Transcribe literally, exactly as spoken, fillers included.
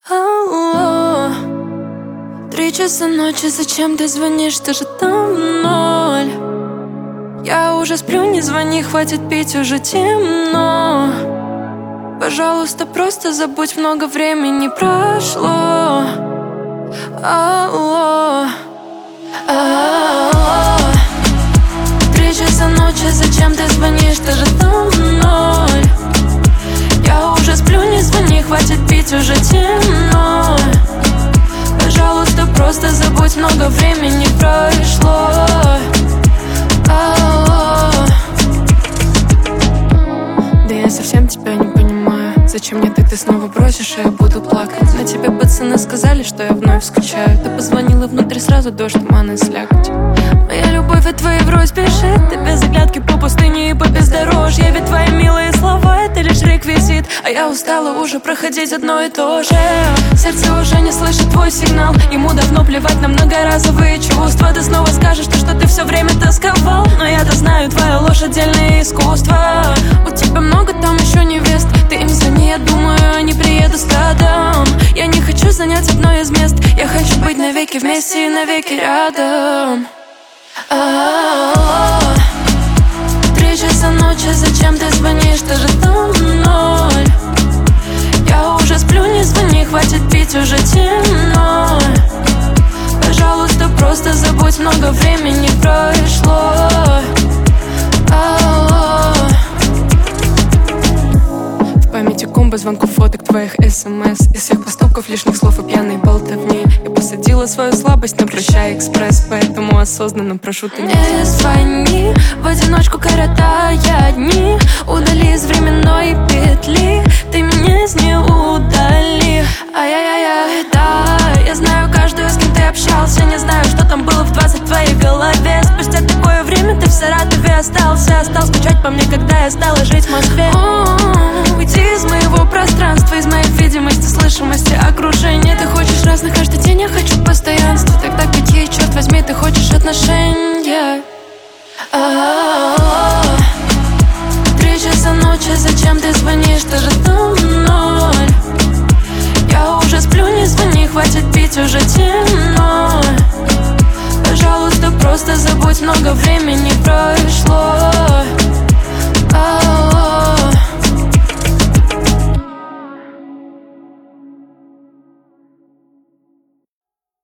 Алло, три часа ночи, зачем ты звонишь, ты же там в ноль. Я уже сплю, не звони, хватит пить, уже темно. Пожалуйста, просто забудь, много времени прошло. Алло, алло, три часа ночи, зачем ты звонишь, ты же там в ноль. Я уже сплю, не звони, хватит пить, уже темно. Пожалуйста, просто забудь, много времени прошло. Алло. Да я совсем тебя не понимаю. Зачем мне так, ты снова бросишь, и я буду плакать. На тебе пацаны сказали, что я вновь скучаю. Ты позвонила внутри, сразу дождь, туман и слякоть. Моя любовь от твоей врозь спешит. Ты без оглядки по пустыне и по бездорожью. Ведь твои милые слова — это лишь реквизит. А я устала уже проходить одно и то же. Сердце уже не слышит твой сигнал. Ему давно плевать на многоразовые чувства. Ты снова скажешь, то, что ты все время тосковал. Но я-то знаю, твоя ложь — отдельное искусство. У тебя много там еще невест. Ты им звони, я думаю, они приедут стадом. Я не хочу занять одно из мест. Я хочу быть навеки вместе и навеки рядом. Алло, три часа ночи, зачем ты звонишь, ты же там в ноль. Я уже сплю, не звони, хватит пить, уже темно. Пожалуйста, просто забудь, много времени прошло. Алло. В памяти комбо звонков, фоток твоих смс. Из всех поступков, лишних слов и пьяной болтовни. Я посадила свою слабость на прощай экспресс. Поэтому осознанно прошу, ты не звони. В одиночку коротая дни. Удали из временной петли. Ты меня из нее удали. Ай-яй-яй, да. Я знаю каждую, с кем ты общался. Не знаю, что там было в двадцать в твоей голове. Спустя такое время ты в Саратове остался. Стал скучать по мне, когда я стала жить в Москве. Уйди из моего пространства, из моей видимости, слышимости, окружения. Ты хочешь разных каждый день, я хочу постоянства. Тогда какие, черт возьми, ты хочешь отношения? Алло, три часа ночи, зачем ты звонишь, ты же там в ноль. Я уже сплю, не звони, хватит пить, уже темно. Пожалуйста, просто забудь, много времени прошло. Алло.